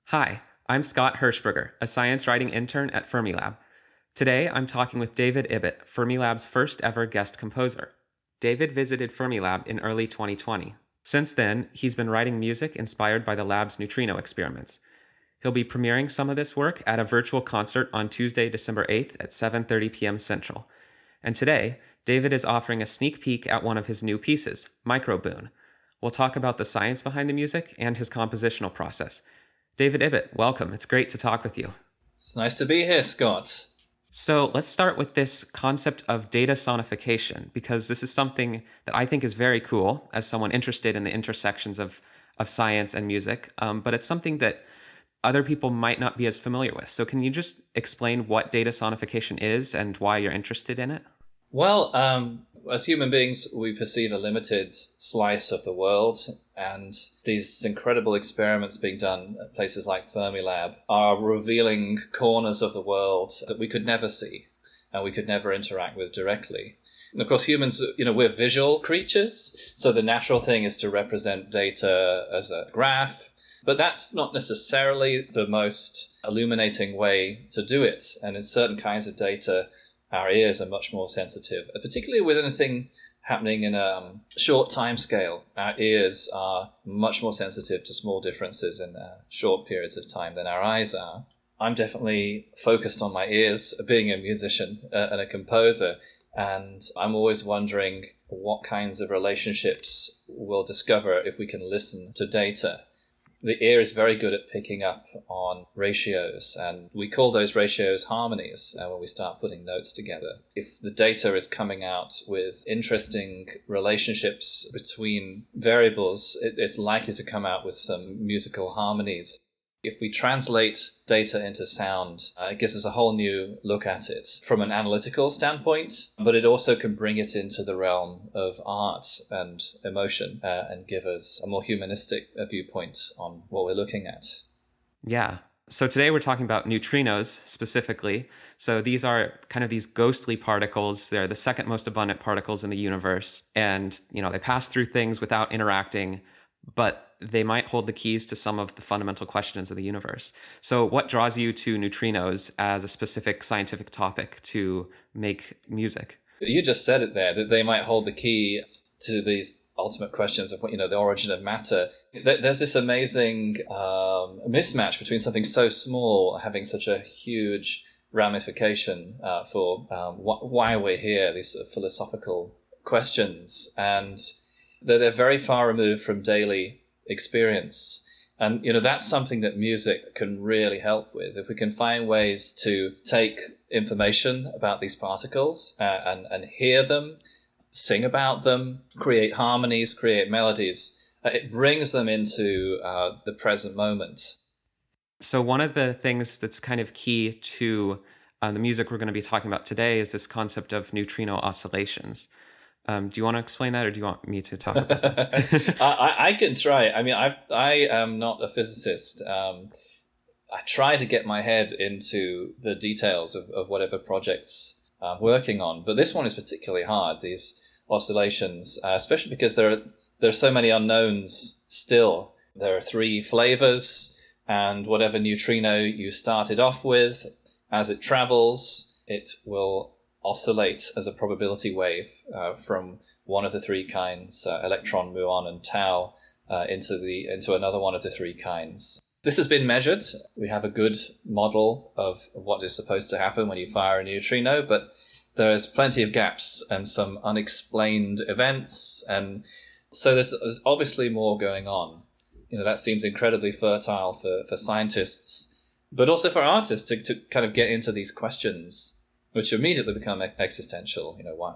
Hi, I'm Scott Hirschberger, a science writing intern at Fermilab. Today, I'm talking with David Ibbott, Fermilab's first ever guest composer. David visited Fermilab in early 2020. Since then, he's been writing music inspired by the lab's neutrino experiments. He'll be premiering some of this work at a virtual concert on Tuesday, December 8th at 7:30 p.m. Central. And today, David is offering a sneak peek at one of his new pieces, Microboon. We'll talk about the science behind the music and his compositional process. David Ibbott, welcome. It's great to talk with you. It's nice to be here, Scott. So let's start with this concept of data sonification, because this is something that I think is very cool as someone interested in the intersections of science and music, but it's something that other people might not be as familiar with. So can you just explain what data sonification is and why you're interested in it? Well, as human beings, we perceive a limited slice of the world, and these incredible experiments being done at places like Fermilab are revealing corners of the world that we could never see and we could never interact with directly. And of course, humans, we're visual creatures, so the natural thing is to represent data as a graph, but that's not necessarily the most illuminating way to do it. And in certain kinds of data, our ears are much more sensitive, particularly with anything happening in a short time scale. Our ears are much more sensitive to small differences in short periods of time than our eyes are. I'm definitely focused on my ears, being a musician and a composer, and I'm always wondering what kinds of relationships we'll discover if we can listen to data. The ear is very good at picking up on ratios, and we call those ratios harmonies when we start putting notes together. If the data is coming out with interesting relationships between variables, it's likely to come out with some musical harmonies. If we translate data into sound, it gives us a whole new look at it from an analytical standpoint, but it also can bring it into the realm of art and emotion and give us a more humanistic viewpoint on what we're looking at. Yeah. So today we're talking about neutrinos specifically. So these are kind of these ghostly particles. They're the second most abundant particles in the universe. And, they pass through things without interacting, but they might hold the keys to some of the fundamental questions of the universe. So what draws you to neutrinos as a specific scientific topic to make music? You just said it there, that they might hold the key to these ultimate questions of the origin of matter. There's this amazing mismatch between something so small having such a huge ramification for why we're here, these sort of philosophical questions. And they're very far removed from daily experience. And, that's something that music can really help with. If we can find ways to take information about these particles and hear them, sing about them, create harmonies, create melodies, it brings them into the present moment. So one of the things that's kind of key to the music we're going to be talking about today is this concept of neutrino oscillations. Do you want to explain that, or do you want me to talk about that? I can try. I mean, I am not a physicist. I try to get my head into the details of whatever projects I'm working on, but this one is particularly hard, these oscillations, especially because there are so many unknowns still. There are three flavors, and whatever neutrino you started off with, as it travels, it will oscillate as a probability wave from one of the three kinds, electron, muon, and tau, into another one of the three kinds. This has been measured. We have a good model of what is supposed to happen when you fire a neutrino, but there's plenty of gaps and some unexplained events, and so there's obviously more going on. That seems incredibly fertile for scientists, but also for artists to kind of get into these questions, which immediately become existential.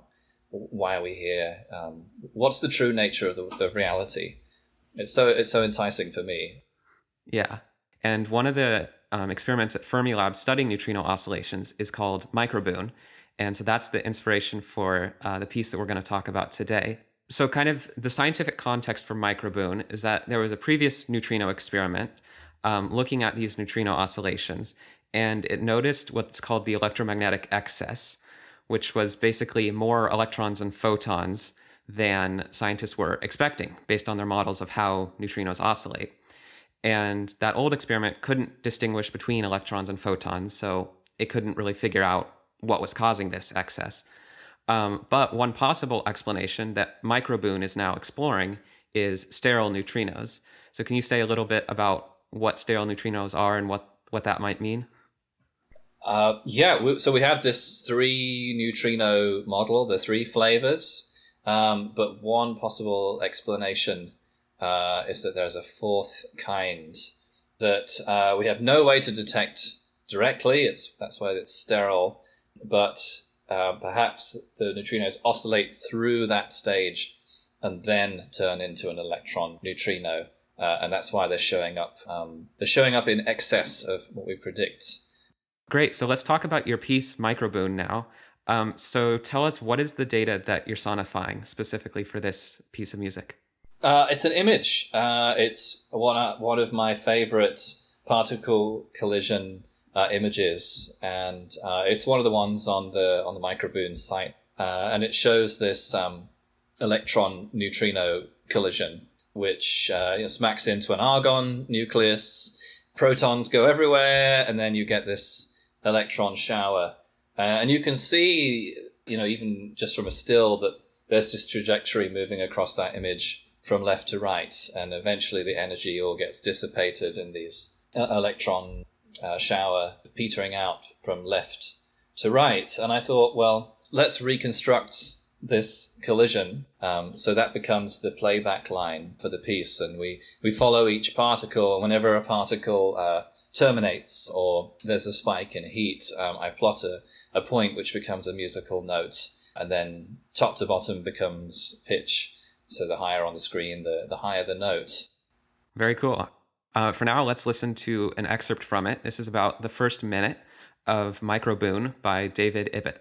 Why are we here? What's the true nature of the reality? It's so enticing for me. Yeah. And one of the experiments at Fermilab studying neutrino oscillations is called Microboon. And so that's the inspiration for the piece that we're going to talk about today. So kind of the scientific context for Microboon is that there was a previous neutrino experiment looking at these neutrino oscillations, and it noticed what's called the electromagnetic excess, which was basically more electrons and photons than scientists were expecting based on their models of how neutrinos oscillate. And that old experiment couldn't distinguish between electrons and photons, so it couldn't really figure out what was causing this excess. But one possible explanation that Microboon is now exploring is sterile neutrinos. So can you say a little bit about what sterile neutrinos are and what that might mean? So we have this 3 neutrino model, the 3 flavors, but one possible explanation is that there's a 4th kind that we have no way to detect directly. That's why it's sterile, but perhaps the neutrinos oscillate through that stage and then turn into an electron neutrino, and that's why they're showing up. They're showing up in excess of what we predict. Great. So let's talk about your piece, Microboon, now. So tell us, what is the data that you're sonifying specifically for this piece of music? It's an image. It's one of my favorite particle collision images, and it's one of the ones on the Microboon site, and it shows this electron neutrino collision, which smacks into an argon nucleus. Protons go everywhere, and then you get this electron shower, and you can see, even just from a still, that there's this trajectory moving across that image from left to right, and eventually the energy all gets dissipated in these electron shower, petering out from left to right. And I thought, well, let's reconstruct this collision, so that becomes the playback line for the piece, and we follow each particle. Whenever a particle terminates or there's a spike in heat, I plot a point which becomes a musical note, and then top to bottom becomes pitch. So the higher on the screen, the higher the note. Very cool. For now, let's listen to an excerpt from it. This is about the first minute of Microboon by David Ibbott.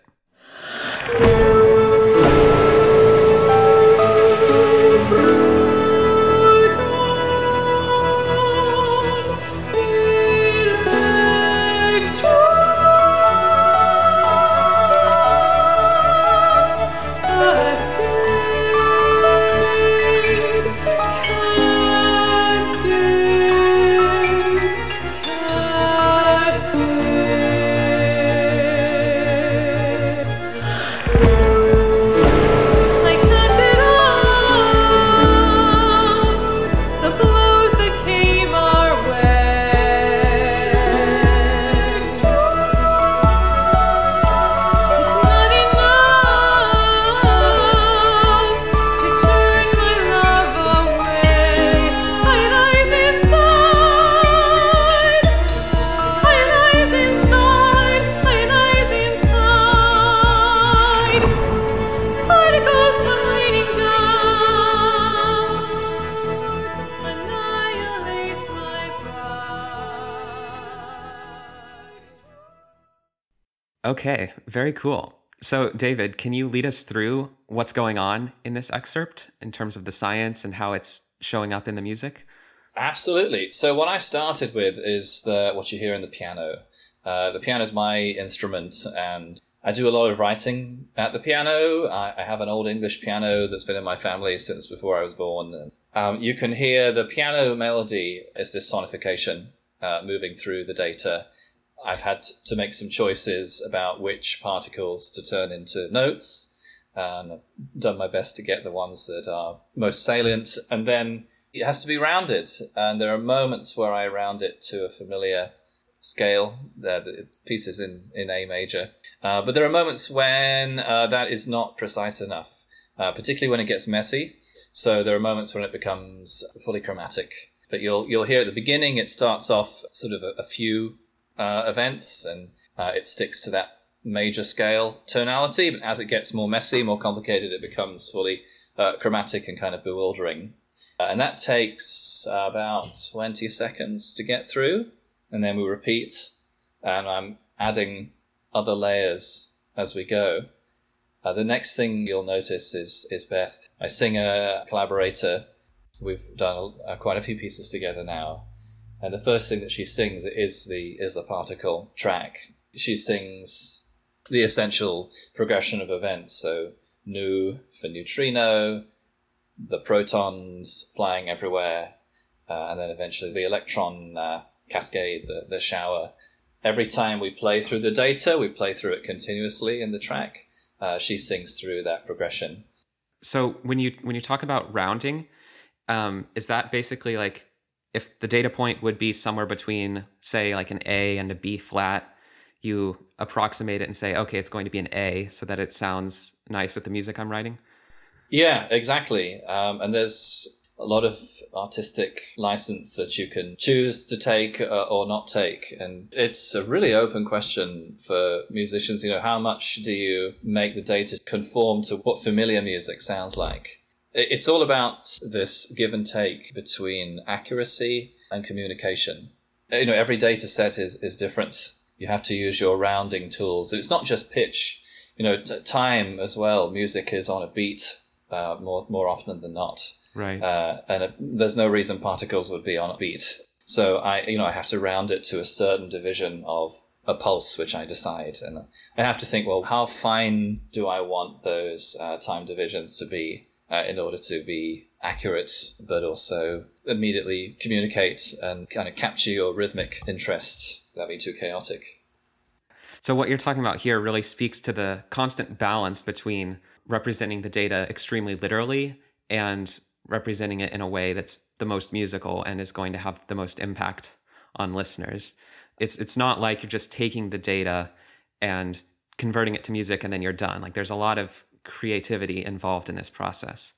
Okay, very cool. So, David, can you lead us through what's going on in this excerpt in terms of the science and how it's showing up in the music? Absolutely. So what I started with is what you hear in the piano. The piano is my instrument, and I do a lot of writing at the piano. I have an old English piano that's been in my family since before I was born. You can hear the piano melody as this sonification moving through the data. I've had to make some choices about which particles to turn into notes, and I've done my best to get the ones that are most salient. And then it has to be rounded, and there are moments where I round it to a familiar scale. The piece is in A major. But there are moments when that is not precise enough, particularly when it gets messy. So there are moments when it becomes fully chromatic. But you'll hear at the beginning, it starts off sort of a few events, and it sticks to that major scale tonality. But as it gets more messy, more complicated, it becomes fully chromatic and kind of bewildering. And that takes about 20 seconds to get through. And then we repeat, and I'm adding other layers as we go. The next thing you'll notice is Beth. I sing a collaborator. We've done quite a few pieces together now. And the first thing that she sings is the particle track. She sings the essential progression of events. So nu for neutrino, the protons flying everywhere, and then eventually the electron cascade, the shower. Every time we play through the data, we play through it continuously in the track. She sings through that progression. So when you talk about rounding, is that basically like if the data point would be somewhere between, say, like an A and a B flat, you approximate it and say, okay, it's going to be an A so that it sounds nice with the music I'm writing? Yeah, exactly. And there's a lot of artistic license that you can choose to take or not take. And it's a really open question for musicians. How much do you make the data conform to what familiar music sounds like? It's all about this give and take between accuracy and communication. Every data set is different. You have to use your rounding tools. It's not just pitch, time as well. Music is on a beat more often than not. Right. And there's no reason particles would be on a beat. So I have to round it to a certain division of a pulse, which I decide. And I have to think, well, how fine do I want those time divisions to be in order to be accurate, but also immediately communicate and kind of capture your rhythmic interest without being too chaotic. So what you're talking about here really speaks to the constant balance between representing the data extremely literally and representing it in a way that's the most musical and is going to have the most impact on listeners. It's not like you're just taking the data and converting it to music and then you're done. Like there's a lot of creativity involved in this process.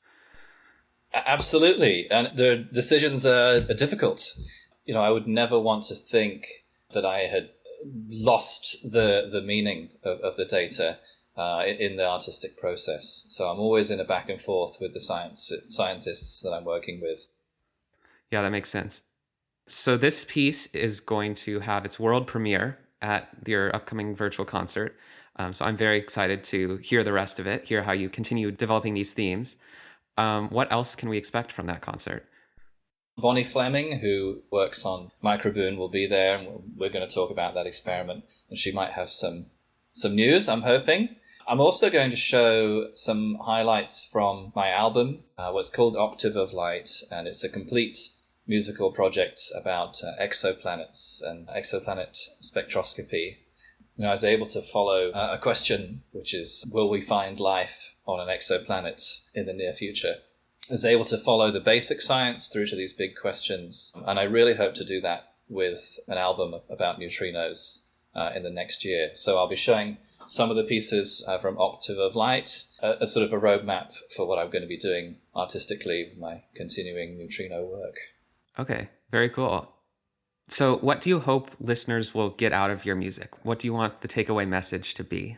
Absolutely. And the decisions are difficult. I would never want to think that I had lost the meaning of the data in the artistic process. So I'm always in a back and forth with the scientists that I'm working with. Yeah, that makes sense. So this piece is going to have its world premiere at your upcoming virtual concert. So I'm very excited to hear the rest of it, hear how you continue developing these themes. What else can we expect from that concert? Bonnie Fleming, who works on Microboon, will be there, and we're going to talk about that experiment. And she might have some news, I'm hoping. I'm also going to show some highlights from my album, what's called Octave of Light, and it's a complete musical project about exoplanets and exoplanet spectroscopy. I was able to follow a question, which is, will we find life on an exoplanet in the near future? I was able to follow the basic science through to these big questions, and I really hope to do that with an album about neutrinos in the next year. So I'll be showing some of the pieces from Octave of Light, a sort of a roadmap for what I'm going to be doing artistically with my continuing neutrino work. Okay, very cool. So what do you hope listeners will get out of your music? What do you want the takeaway message to be?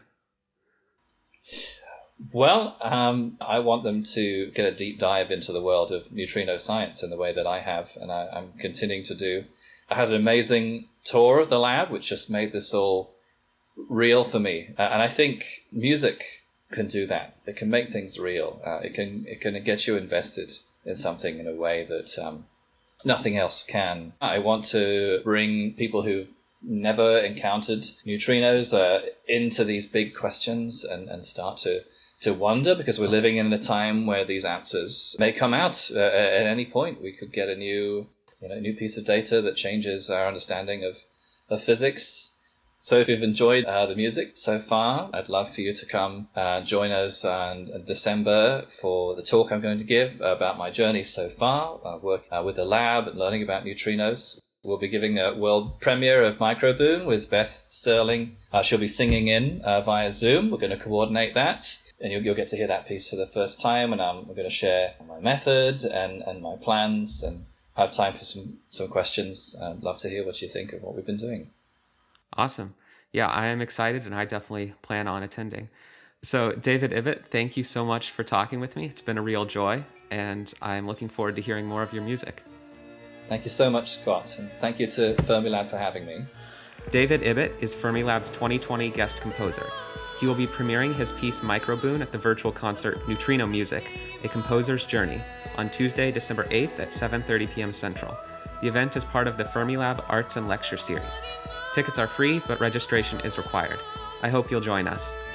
Well, I want them to get a deep dive into the world of neutrino science in the way that I have, and I'm continuing to do. I had an amazing tour of the lab, which just made this all real for me. And I think music can do that. It can make things real. It can get you invested in something in a way that nothing else can. I want to bring people who've never encountered neutrinos into these big questions and start to wonder, because we're living in a time where these answers may come out at any point. We could get a new piece of data that changes our understanding of physics. So if you've enjoyed the music so far, I'd love for you to come join us in December for the talk I'm going to give about my journey so far, work with the lab and learning about neutrinos. We'll be giving a world premiere of Microboon with Beth Sterling. She'll be singing in via Zoom. We're going to coordinate that, and you'll get to hear that piece for the first time. And we're going to share my method and my plans, and have time for some questions. I'd love to hear what you think of what we've been doing. Awesome. Yeah, I am excited, and I definitely plan on attending. So, David Ibbott, thank you so much for talking with me. It's been a real joy, and I'm looking forward to hearing more of your music. Thank you so much, Scott, and thank you to Fermilab for having me. David Ibbott is Fermilab's 2020 guest composer. He will be premiering his piece Microboon at the virtual concert Neutrino Music, A Composer's Journey, on Tuesday, December 8th at 7:30 p.m. Central. The event is part of the Fermilab Arts and Lecture Series. Tickets are free, but registration is required. I hope you'll join us.